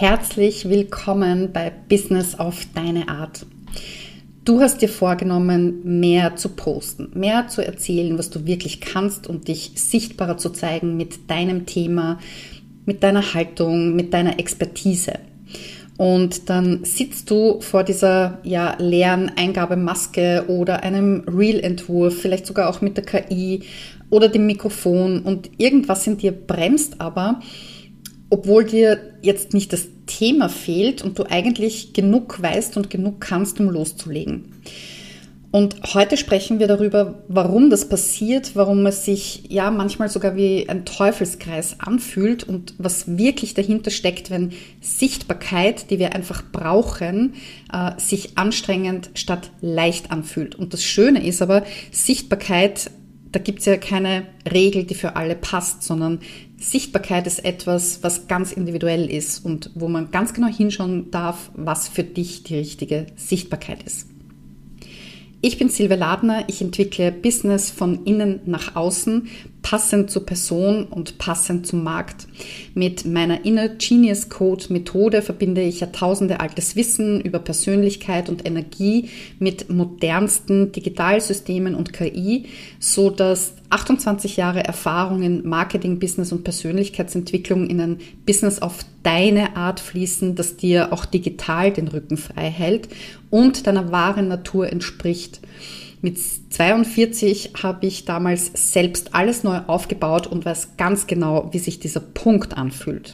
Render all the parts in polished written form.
Herzlich willkommen bei Business auf deine Art. Du hast dir vorgenommen, mehr zu posten, mehr zu erzählen, was du wirklich kannst und dich sichtbarer zu zeigen mit deinem Thema, mit deiner Haltung, mit deiner Expertise. Und dann sitzt du vor dieser leeren Eingabemaske oder einem Reel-Entwurf, vielleicht sogar auch mit der KI oder dem Mikrofon und irgendwas in dir bremst aber, obwohl dir jetzt nicht das Thema fehlt und du eigentlich genug weißt und genug kannst, um loszulegen. Und heute sprechen wir darüber, warum das passiert, warum es sich manchmal sogar wie ein Teufelskreis anfühlt und was wirklich dahinter steckt, wenn Sichtbarkeit, die wir einfach brauchen, sich anstrengend statt leicht anfühlt. Und das Schöne ist aber, Sichtbarkeit, da gibt es ja keine Regel, die für alle passt, sondern Sichtbarkeit ist etwas, was ganz individuell ist und wo man ganz genau hinschauen darf, was für dich die richtige Sichtbarkeit ist. Ich bin Silvia Ladner, ich entwickle Business von innen nach außen, passend zur Person und passend zum Markt. Mit meiner Inner Genius Code Methode verbinde ich jahrtausende altes Wissen über Persönlichkeit und Energie mit modernsten Digitalsystemen und KI, so dass 28 Jahre Erfahrung in Marketing, Business und Persönlichkeitsentwicklung in ein Business auf deine Art fließen, das dir auch digital den Rücken frei hält und deiner wahren Natur entspricht. Mit 42 habe ich damals selbst alles neu aufgebaut und weiß ganz genau, wie sich dieser Punkt anfühlt.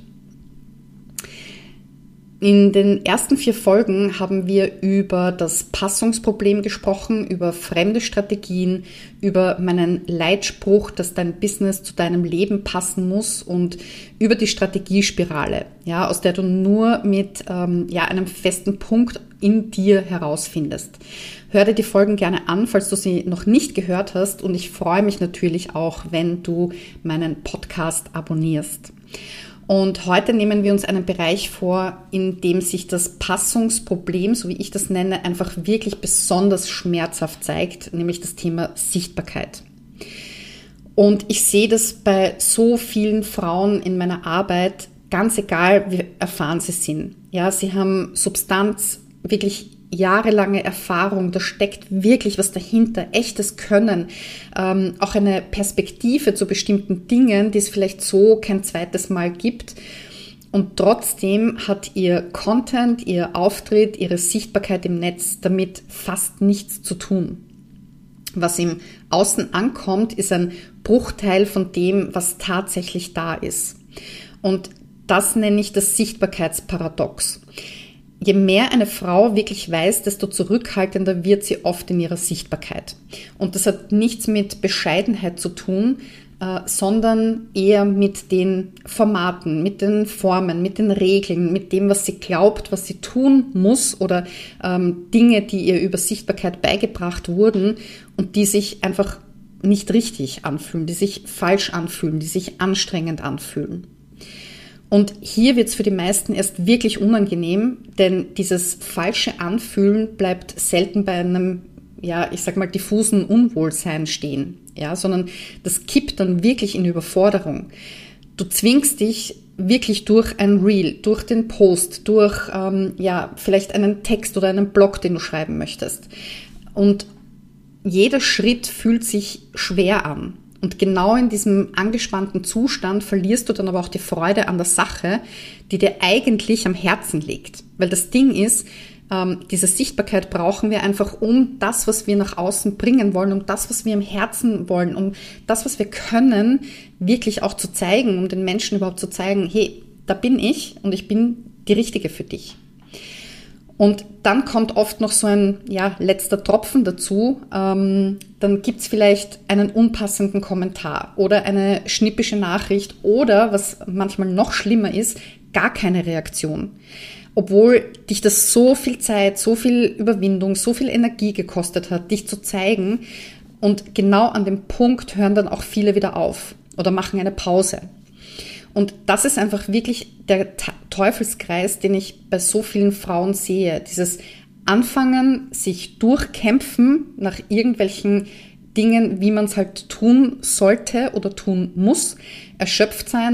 In den ersten 4 Folgen haben wir über das Passungsproblem gesprochen, über fremde Strategien, über meinen Leitspruch, dass dein Business zu deinem Leben passen muss und über die Strategiespirale, aus der du nur mit einem festen Punkt in dir herausfindest. Hör dir die Folgen gerne an, falls du sie noch nicht gehört hast, und ich freue mich natürlich auch, wenn du meinen Podcast abonnierst. Und heute nehmen wir uns einen Bereich vor, in dem sich das Passungsproblem, so wie ich das nenne, einfach wirklich besonders schmerzhaft zeigt, nämlich das Thema Sichtbarkeit. Und ich sehe das bei so vielen Frauen in meiner Arbeit, ganz egal, wie erfahren sie sind. Ja, sie haben Substanz, wirklich jahrelange Erfahrung, da steckt wirklich was dahinter, echtes Können, auch eine Perspektive zu bestimmten Dingen, die es vielleicht so kein zweites Mal gibt. Und trotzdem hat ihr Content, ihr Auftritt, ihre Sichtbarkeit im Netz damit fast nichts zu tun. Was im Außen ankommt, ist ein Bruchteil von dem, was tatsächlich da ist. Und das nenne ich das Sichtbarkeitsparadox. Je mehr eine Frau wirklich weiß, desto zurückhaltender wird sie oft in ihrer Sichtbarkeit. Und das hat nichts mit Bescheidenheit zu tun, sondern eher mit den Formaten, mit den Formen, mit den Regeln, mit dem, was sie glaubt, was sie tun muss oder Dinge, die ihr über Sichtbarkeit beigebracht wurden und die sich einfach nicht richtig anfühlen, die sich falsch anfühlen, die sich anstrengend anfühlen. Und hier wird es für die meisten erst wirklich unangenehm, denn dieses falsche Anfühlen bleibt selten bei einem, diffusen Unwohlsein stehen, sondern das kippt dann wirklich in Überforderung. Du zwingst dich wirklich durch ein Reel, durch den Post, durch vielleicht einen Text oder einen Blog, den du schreiben möchtest. Und jeder Schritt fühlt sich schwer an. Und genau in diesem angespannten Zustand verlierst du dann aber auch die Freude an der Sache, die dir eigentlich am Herzen liegt. Weil das Ding ist, diese Sichtbarkeit brauchen wir einfach, um das, was wir nach außen bringen wollen, um das, was wir im Herzen wollen, um das, was wir können, wirklich auch zu zeigen, um den Menschen überhaupt zu zeigen, hey, da bin ich und ich bin die Richtige für dich. Und dann kommt oft noch so ein letzter Tropfen dazu. Dann gibt's vielleicht einen unpassenden Kommentar oder eine schnippische Nachricht oder, was manchmal noch schlimmer ist, gar keine Reaktion. Obwohl dich das so viel Zeit, so viel Überwindung, so viel Energie gekostet hat, dich zu zeigen. Und genau an dem Punkt hören dann auch viele wieder auf oder machen eine Pause. Und das ist einfach wirklich der Teufelskreis, den ich bei so vielen Frauen sehe. Dieses Anfangen, sich durchkämpfen nach irgendwelchen Dingen, wie man es halt tun sollte oder tun muss, erschöpft sein,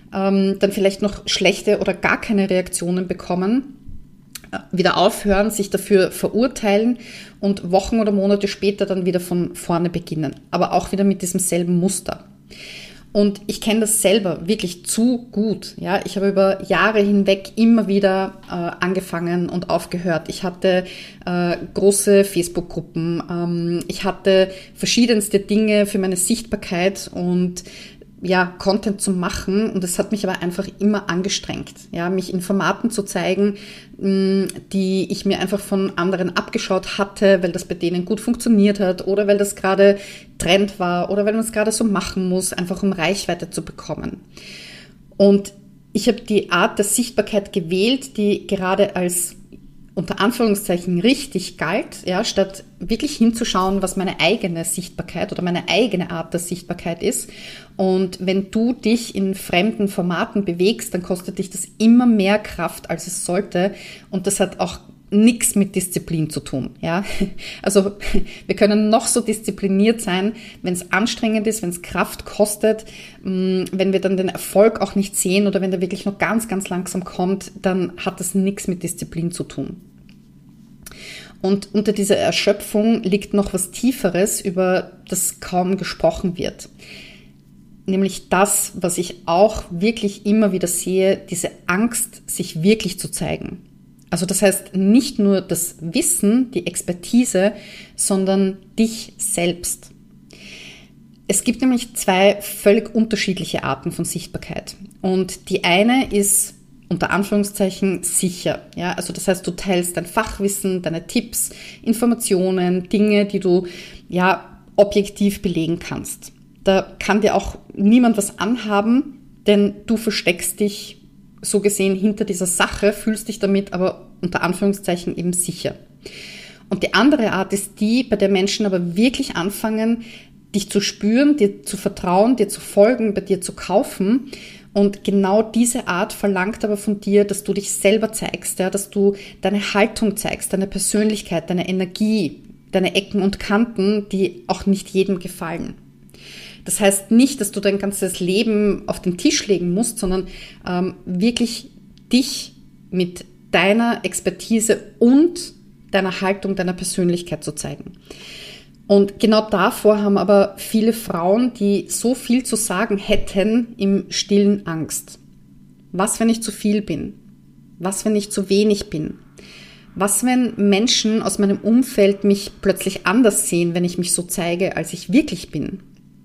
dann vielleicht noch schlechte oder gar keine Reaktionen bekommen, wieder aufhören, sich dafür verurteilen und Wochen oder Monate später dann wieder von vorne beginnen. Aber auch wieder mit diesem selben Muster. Und ich kenne das selber wirklich zu gut. Ja, ich habe über Jahre hinweg immer wieder angefangen und aufgehört. Ich hatte große Facebook-Gruppen. Ich hatte verschiedenste Dinge für meine Sichtbarkeit und Content zu machen, und das hat mich aber einfach immer angestrengt, mich in Formaten zu zeigen, die ich mir einfach von anderen abgeschaut hatte, weil das bei denen gut funktioniert hat oder weil das gerade Trend war oder weil man es gerade so machen muss, einfach um Reichweite zu bekommen. Und ich habe die Art der Sichtbarkeit gewählt, die gerade als unter Anführungszeichen richtig galt, statt wirklich hinzuschauen, was meine eigene Sichtbarkeit oder meine eigene Art der Sichtbarkeit ist. Und wenn du dich in fremden Formaten bewegst, dann kostet dich das immer mehr Kraft, als es sollte. Und das hat auch nichts mit Disziplin zu tun. Ja? Also wir können noch so diszipliniert sein, wenn es anstrengend ist, wenn es Kraft kostet, wenn wir dann den Erfolg auch nicht sehen oder wenn der wirklich noch ganz, ganz langsam kommt, dann hat das nichts mit Disziplin zu tun. Und unter dieser Erschöpfung liegt noch was Tieferes, über das kaum gesprochen wird. Nämlich das, was ich auch wirklich immer wieder sehe, diese Angst, sich wirklich zu zeigen. Also das heißt nicht nur das Wissen, die Expertise, sondern dich selbst. Es gibt nämlich zwei völlig unterschiedliche Arten von Sichtbarkeit. Und die eine ist unter Anführungszeichen sicher. Ja, also das heißt, du teilst dein Fachwissen, deine Tipps, Informationen, Dinge, die du objektiv belegen kannst. Da kann dir auch niemand was anhaben, denn du versteckst dich so gesehen hinter dieser Sache, fühlst dich damit aber unter Anführungszeichen eben sicher. Und die andere Art ist die, bei der Menschen aber wirklich anfangen, dich zu spüren, dir zu vertrauen, dir zu folgen, bei dir zu kaufen. Und genau diese Art verlangt aber von dir, dass du dich selber zeigst, dass du deine Haltung zeigst, deine Persönlichkeit, deine Energie, deine Ecken und Kanten, die auch nicht jedem gefallen. Das heißt nicht, dass du dein ganzes Leben auf den Tisch legen musst, sondern wirklich dich mit deiner Expertise und deiner Haltung, deiner Persönlichkeit zu zeigen. Und genau davor haben aber viele Frauen, die so viel zu sagen hätten, im Stillen Angst. Was, wenn ich zu viel bin? Was, wenn ich zu wenig bin? Was, wenn Menschen aus meinem Umfeld mich plötzlich anders sehen, wenn ich mich so zeige, als ich wirklich bin?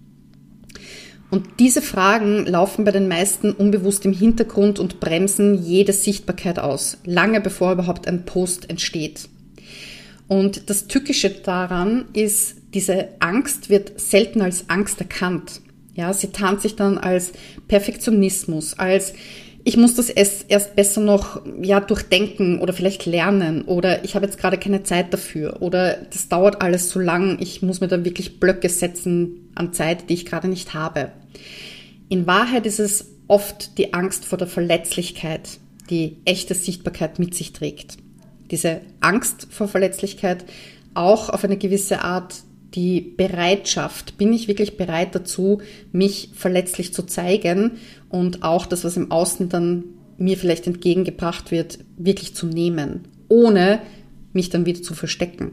Und diese Fragen laufen bei den meisten unbewusst im Hintergrund und bremsen jede Sichtbarkeit aus, lange bevor überhaupt ein Post entsteht. Und das Tückische daran ist, diese Angst wird selten als Angst erkannt. Ja, sie tarnt sich dann als Perfektionismus, als ich muss das erst besser noch durchdenken oder vielleicht lernen oder ich habe jetzt gerade keine Zeit dafür oder das dauert alles so lang, ich muss mir da wirklich Blöcke setzen an Zeit, die ich gerade nicht habe. In Wahrheit ist es oft die Angst vor der Verletzlichkeit, die echte Sichtbarkeit mit sich trägt. Diese Angst vor Verletzlichkeit, auch auf eine gewisse Art die Bereitschaft, bin ich wirklich bereit dazu, mich verletzlich zu zeigen und auch das, was im Außen dann mir vielleicht entgegengebracht wird, wirklich zu nehmen, ohne mich dann wieder zu verstecken.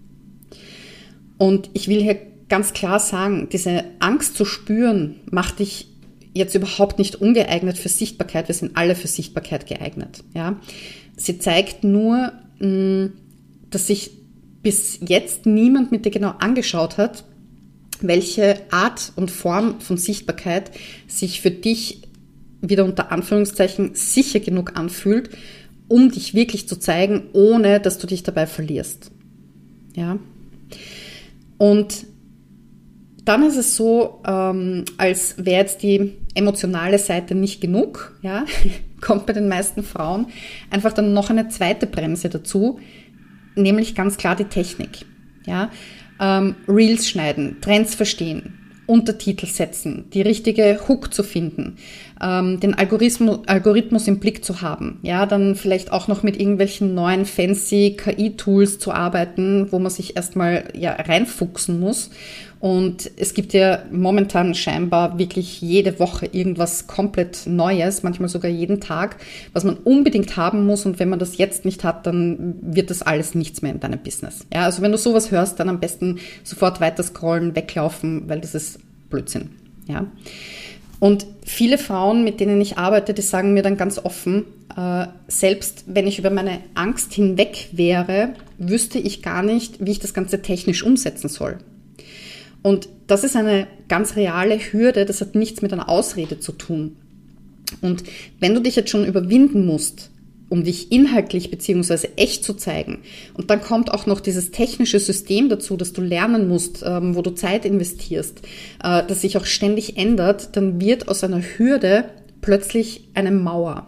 Und ich will hier ganz klar sagen, diese Angst zu spüren, macht dich jetzt überhaupt nicht ungeeignet für Sichtbarkeit. Wir sind alle für Sichtbarkeit geeignet. Ja? Sie zeigt nur, dass sich bis jetzt niemand mit dir genau angeschaut hat, welche Art und Form von Sichtbarkeit sich für dich wieder unter Anführungszeichen sicher genug anfühlt, um dich wirklich zu zeigen, ohne dass du dich dabei verlierst. Ja? Und dann ist es so, als wäre jetzt die emotionale Seite nicht genug, ja, kommt bei den meisten Frauen einfach dann noch eine zweite Bremse dazu, nämlich ganz klar die Technik. Ja? Reels schneiden, Trends verstehen, Untertitel setzen, die richtige Hook zu finden, den Algorithmus im Blick zu haben. Ja, dann vielleicht auch noch mit irgendwelchen neuen fancy KI-Tools zu arbeiten, wo man sich erstmal reinfuchsen muss. Und es gibt ja momentan scheinbar wirklich jede Woche irgendwas komplett Neues, manchmal sogar jeden Tag, was man unbedingt haben muss. Und wenn man das jetzt nicht hat, dann wird das alles nichts mehr in deinem Business. Ja, also wenn du sowas hörst, dann am besten sofort weiter scrollen, weglaufen, weil das ist Blödsinn. Ja. Und viele Frauen, mit denen ich arbeite, die sagen mir dann ganz offen, selbst wenn ich über meine Angst hinweg wäre, wüsste ich gar nicht, wie ich das Ganze technisch umsetzen soll. Und das ist eine ganz reale Hürde, das hat nichts mit einer Ausrede zu tun. Und wenn du dich jetzt schon überwinden musst, um dich inhaltlich bzw. echt zu zeigen, und dann kommt auch noch dieses technische System dazu, das du lernen musst, wo du Zeit investierst, das sich auch ständig ändert, dann wird aus einer Hürde plötzlich eine Mauer.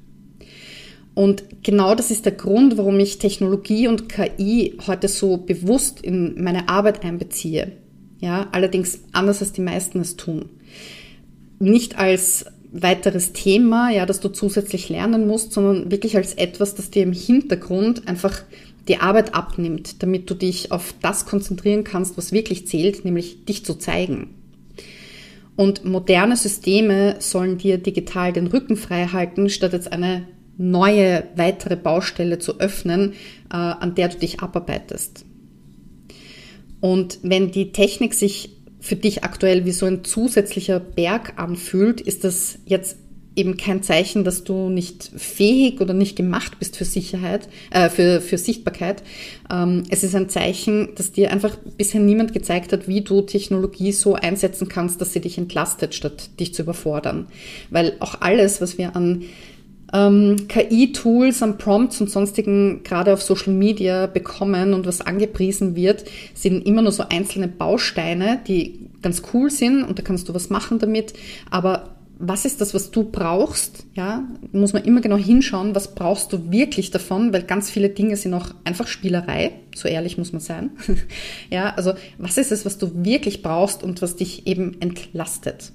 Und genau das ist der Grund, warum ich Technologie und KI heute so bewusst in meine Arbeit einbeziehe. Ja, allerdings anders als die meisten es tun. Nicht als weiteres Thema, ja, das du zusätzlich lernen musst, sondern wirklich als etwas, das dir im Hintergrund einfach die Arbeit abnimmt, damit du dich auf das konzentrieren kannst, was wirklich zählt, nämlich dich zu zeigen. Und moderne Systeme sollen dir digital den Rücken frei halten, statt jetzt eine neue, weitere Baustelle zu öffnen, an der du dich abarbeitest. Und wenn die Technik sich für dich aktuell wie so ein zusätzlicher Berg anfühlt, ist das jetzt eben kein Zeichen, dass du nicht fähig oder nicht gemacht bist für für Sichtbarkeit. Es ist ein Zeichen, dass dir einfach bisher niemand gezeigt hat, wie du Technologie so einsetzen kannst, dass sie dich entlastet, statt dich zu überfordern. Weil auch alles, was wir an KI-Tools, an Prompts und sonstigen gerade auf Social Media bekommen und was angepriesen wird, sind immer nur so einzelne Bausteine, die ganz cool sind und da kannst du was machen damit. Aber was ist das, was du brauchst? Ja, muss man immer genau hinschauen, was brauchst du wirklich davon, weil ganz viele Dinge sind auch einfach Spielerei, so ehrlich muss man sein. Ja, also was ist es, was du wirklich brauchst und was dich eben entlastet?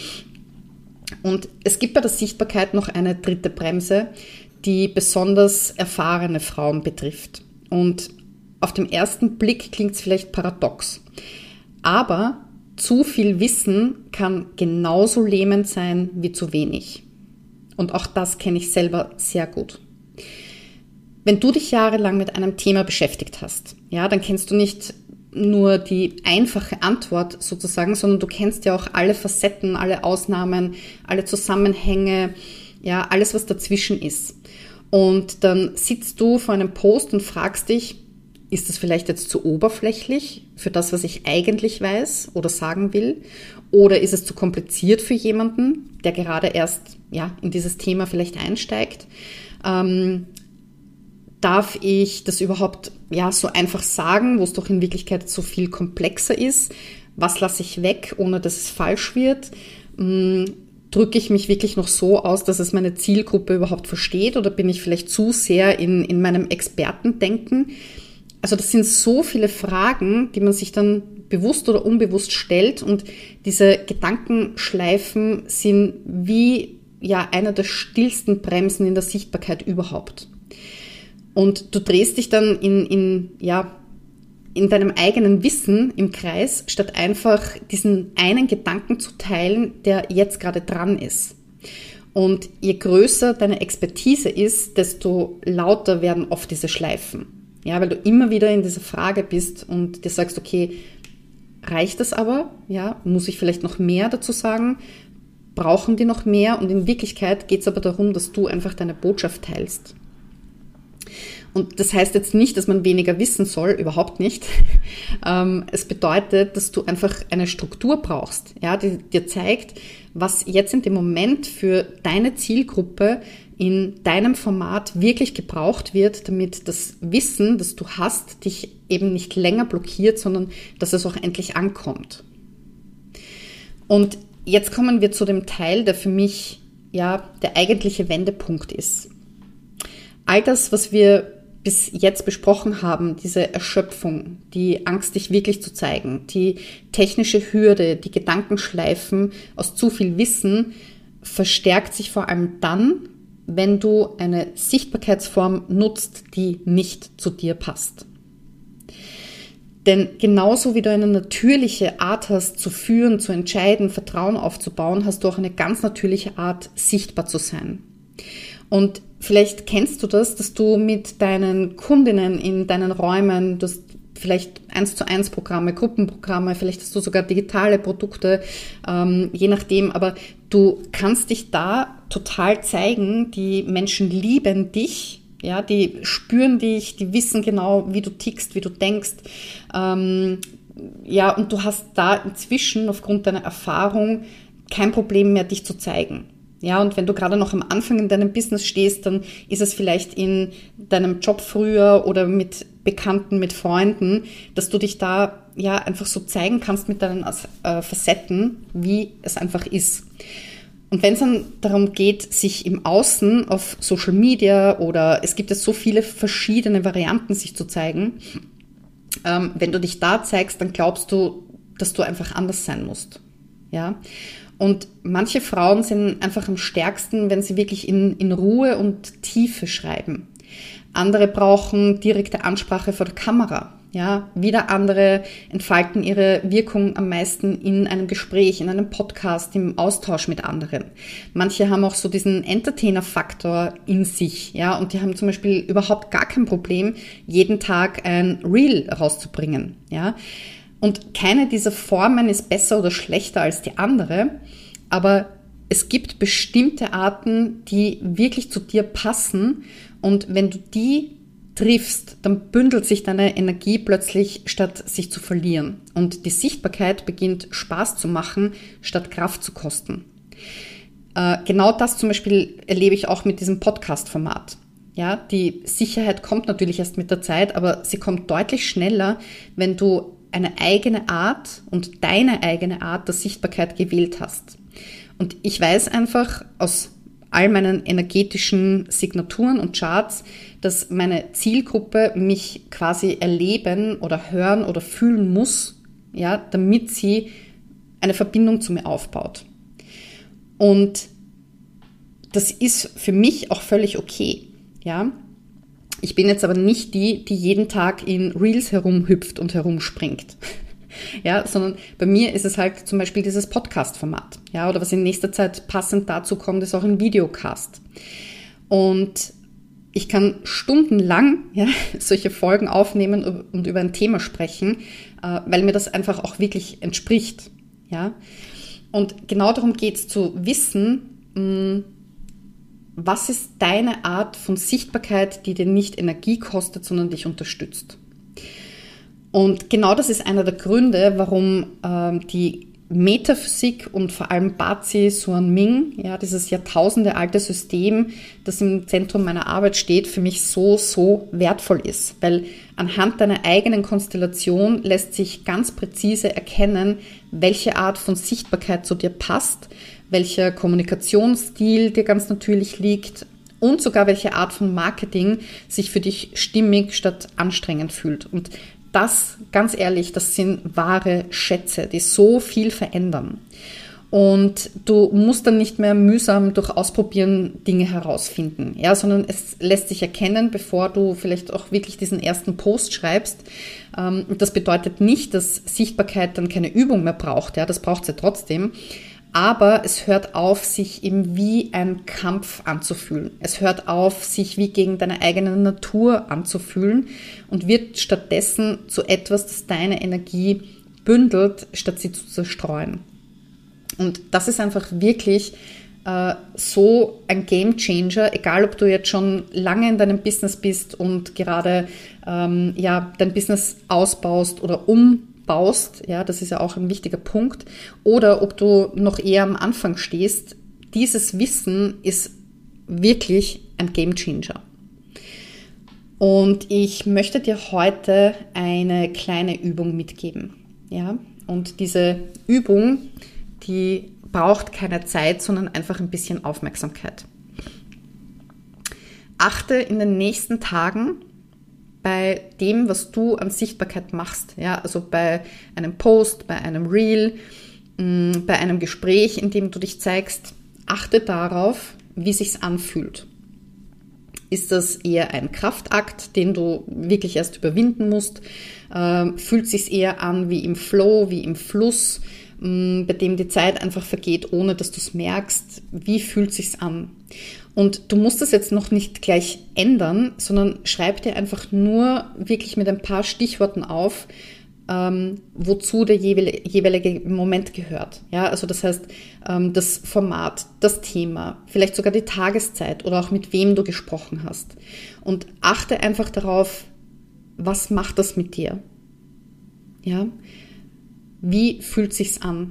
Und es gibt bei der Sichtbarkeit noch eine dritte Bremse, die besonders erfahrene Frauen betrifft. Und auf den ersten Blick klingt es vielleicht paradox. Aber zu viel Wissen kann genauso lähmend sein wie zu wenig. Und auch das kenne ich selber sehr gut. Wenn du dich jahrelang mit einem Thema beschäftigt hast, ja, dann kennst du nicht nur die einfache Antwort sozusagen, sondern du kennst ja auch alle Facetten, alle Ausnahmen, alle Zusammenhänge, ja, alles, was dazwischen ist. Und dann sitzt du vor einem Post und fragst dich, ist das vielleicht jetzt zu oberflächlich für das, was ich eigentlich weiß oder sagen will? Oder ist es zu kompliziert für jemanden, der gerade erst in dieses Thema vielleicht einsteigt? Darf ich das überhaupt so einfach sagen, wo es doch in Wirklichkeit so viel komplexer ist? Was lasse ich weg, ohne dass es falsch wird? Drücke ich mich wirklich noch so aus, dass es meine Zielgruppe überhaupt versteht? Oder bin ich vielleicht zu sehr in meinem Expertendenken? Also das sind so viele Fragen, die man sich dann bewusst oder unbewusst stellt. Und diese Gedankenschleifen sind wie eine der stillsten Bremsen in der Sichtbarkeit überhaupt. Und du drehst dich dann in deinem eigenen Wissen im Kreis, statt einfach diesen einen Gedanken zu teilen, der jetzt gerade dran ist. Und je größer deine Expertise ist, desto lauter werden oft diese Schleifen. Ja, weil du immer wieder in dieser Frage bist und dir sagst, okay, reicht das aber? Ja, muss ich vielleicht noch mehr dazu sagen? Brauchen die noch mehr? Und in Wirklichkeit geht es aber darum, dass du einfach deine Botschaft teilst. Und das heißt jetzt nicht, dass man weniger wissen soll, überhaupt nicht. Es bedeutet, dass du einfach eine Struktur brauchst, die dir zeigt, was jetzt in dem Moment für deine Zielgruppe in deinem Format wirklich gebraucht wird, damit das Wissen, das du hast, dich eben nicht länger blockiert, sondern dass es auch endlich ankommt. Und jetzt kommen wir zu dem Teil, der für mich der eigentliche Wendepunkt ist. All das, was wir bis jetzt besprochen haben, diese Erschöpfung, die Angst, dich wirklich zu zeigen, die technische Hürde, die Gedankenschleifen aus zu viel Wissen, verstärkt sich vor allem dann, wenn du eine Sichtbarkeitsform nutzt, die nicht zu dir passt. Denn genauso wie du eine natürliche Art hast, zu führen, zu entscheiden, Vertrauen aufzubauen, hast du auch eine ganz natürliche Art, sichtbar zu sein. Und vielleicht kennst du das, dass du mit deinen Kundinnen in deinen Räumen, du hast vielleicht 1:1 Programme, Gruppenprogramme, vielleicht hast du sogar digitale Produkte, je nachdem, aber du kannst dich da total zeigen, die Menschen lieben dich, ja, die spüren dich, die wissen genau, wie du tickst, wie du denkst, ja, und du hast da inzwischen aufgrund deiner Erfahrung kein Problem mehr, dich zu zeigen. Ja, und wenn du gerade noch am Anfang in deinem Business stehst, dann ist es vielleicht in deinem Job früher oder mit Bekannten, mit Freunden, dass du dich da ja einfach so zeigen kannst mit deinen Facetten, wie es einfach ist. Und wenn es dann darum geht, sich im Außen auf Social Media oder es gibt ja so viele verschiedene Varianten, sich zu zeigen, wenn du dich da zeigst, dann glaubst du, dass du einfach anders sein musst. Ja. Und manche Frauen sind einfach am stärksten, wenn sie wirklich in Ruhe und Tiefe schreiben. Andere brauchen direkte Ansprache vor der Kamera. Ja, wieder andere entfalten ihre Wirkung am meisten in einem Gespräch, in einem Podcast, im Austausch mit anderen. Manche haben auch so diesen Entertainer-Faktor in sich, ja, und die haben zum Beispiel überhaupt gar kein Problem, jeden Tag ein Reel rauszubringen, ja. Und keine dieser Formen ist besser oder schlechter als die andere, aber es gibt bestimmte Arten, die wirklich zu dir passen, und wenn du die triffst, dann bündelt sich deine Energie plötzlich, statt sich zu verlieren. Und die Sichtbarkeit beginnt Spaß zu machen, statt Kraft zu kosten. Genau das zum Beispiel erlebe ich auch mit diesem Podcast-Format. Ja, die Sicherheit kommt natürlich erst mit der Zeit, aber sie kommt deutlich schneller, wenn du eine eigene Art und deine eigene Art der Sichtbarkeit gewählt hast. Und ich weiß einfach aus all meinen energetischen Signaturen und Charts, dass meine Zielgruppe mich quasi erleben oder hören oder fühlen muss, ja, damit sie eine Verbindung zu mir aufbaut. Und das ist für mich auch völlig okay, ja. Ich bin jetzt aber nicht die jeden Tag in Reels herumhüpft und herumspringt. Ja, sondern bei mir ist es halt zum Beispiel dieses Podcast-Format. Ja, oder was in nächster Zeit passend dazu kommt, ist auch ein Videocast. Und ich kann stundenlang solche Folgen aufnehmen und über ein Thema sprechen, weil mir das einfach auch wirklich entspricht. Ja? Und genau darum geht es, zu wissen, was ist deine Art von Sichtbarkeit, die dir nicht Energie kostet, sondern dich unterstützt. Und genau das ist einer der Gründe, warum die Metaphysik und vor allem Bazi Xuanming, ja, dieses jahrtausendealte System, das im Zentrum meiner Arbeit steht, für mich so wertvoll ist. Weil anhand deiner eigenen Konstellation lässt sich ganz präzise erkennen, welche Art von Sichtbarkeit zu dir passt, welcher Kommunikationsstil dir ganz natürlich liegt und sogar welche Art von Marketing sich für dich stimmig statt anstrengend fühlt. Und das, ganz ehrlich, das sind wahre Schätze, die so viel verändern. Und du musst dann nicht mehr mühsam durch Ausprobieren Dinge herausfinden, ja, sondern es lässt sich erkennen, bevor du vielleicht auch wirklich diesen ersten Post schreibst. Das bedeutet nicht, dass Sichtbarkeit dann keine Übung mehr braucht, ja, das braucht sie trotzdem. Aber es hört auf, sich eben wie ein Kampf anzufühlen. Es hört auf, sich wie gegen deine eigene Natur anzufühlen und wird stattdessen zu etwas, das deine Energie bündelt, statt sie zu zerstreuen. Und das ist einfach wirklich so ein Game Changer, egal ob du jetzt schon lange in deinem Business bist und gerade dein Business ausbaust oder umbaust, ja, das ist ja auch ein wichtiger Punkt, oder ob du noch eher am Anfang stehst. Dieses Wissen ist wirklich ein Game Changer. Und ich möchte dir heute eine kleine Übung mitgeben, ja, und diese Übung, die braucht keine Zeit, sondern einfach ein bisschen Aufmerksamkeit. Achte in den nächsten Tagen bei dem, was du an Sichtbarkeit machst, ja, also bei einem Post, bei einem Reel, bei einem Gespräch, in dem du dich zeigst, achte darauf, wie sich's anfühlt. Ist das eher ein Kraftakt, den du wirklich erst überwinden musst? Fühlt sich's eher an wie im Flow, wie im Fluss, bei dem die Zeit einfach vergeht, ohne dass du es merkst? Wie fühlt sich's an? Und du musst das jetzt noch nicht gleich ändern, sondern schreib dir einfach nur wirklich mit ein paar Stichworten auf, wozu der jeweilige Moment gehört. Ja, also das heißt, das Format, das Thema, vielleicht sogar die Tageszeit oder auch mit wem du gesprochen hast. Und achte einfach darauf, was macht das mit dir? Ja, wie fühlt sich's an?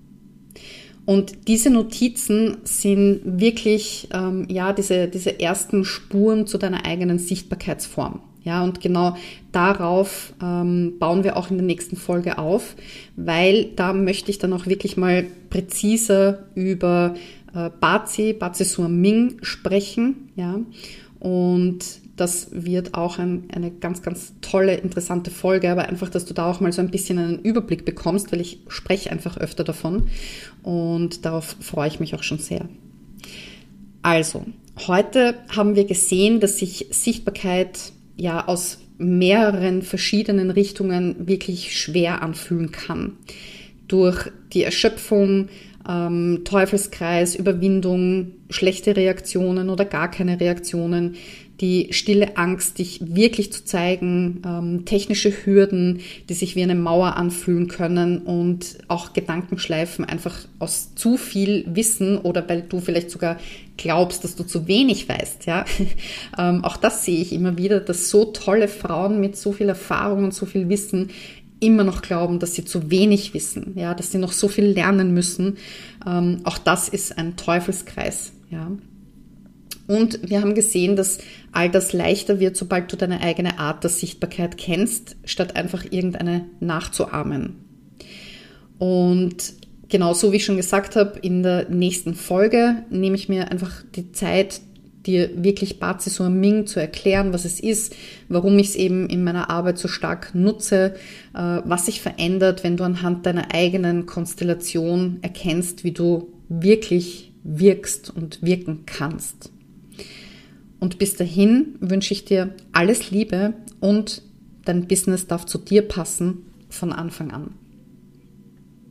Und diese Notizen sind wirklich diese ersten Spuren zu deiner eigenen Sichtbarkeitsform. Ja, und genau darauf bauen wir auch in der nächsten Folge auf, weil da möchte ich dann auch wirklich mal präziser über Bazi Suam Ming sprechen. Ja, und das wird auch eine ganz, ganz tolle, interessante Folge, aber einfach, dass du da auch mal so ein bisschen einen Überblick bekommst, weil ich spreche einfach öfter davon und darauf freue ich mich auch schon sehr. Also, heute haben wir gesehen, dass sich Sichtbarkeit ja aus mehreren verschiedenen Richtungen wirklich schwer anfühlen kann. Durch die Erschöpfung, Teufelskreis, Überwindung, schlechte Reaktionen oder gar keine Reaktionen, die stille Angst, dich wirklich zu zeigen, technische Hürden, die sich wie eine Mauer anfühlen können und auch Gedankenschleifen einfach aus zu viel Wissen oder weil du vielleicht sogar glaubst, dass du zu wenig weißt. Ja? Auch das sehe ich immer wieder, dass so tolle Frauen mit so viel Erfahrung und so viel Wissen immer noch glauben, dass sie zu wenig wissen, ja, dass sie noch so viel lernen müssen. Auch das ist ein Teufelskreis. Ja. Und wir haben gesehen, dass all das leichter wird, sobald du deine eigene Art der Sichtbarkeit kennst, statt einfach irgendeine nachzuahmen. Und genauso wie ich schon gesagt habe, in der nächsten Folge nehme ich mir einfach die Zeit, dir wirklich Bazi Suam Ming zu erklären, was es ist, warum ich es eben in meiner Arbeit so stark nutze, was sich verändert, wenn du anhand deiner eigenen Konstellation erkennst, wie du wirklich wirkst und wirken kannst. Und bis dahin wünsche ich dir alles Liebe und dein Business darf zu dir passen von Anfang an.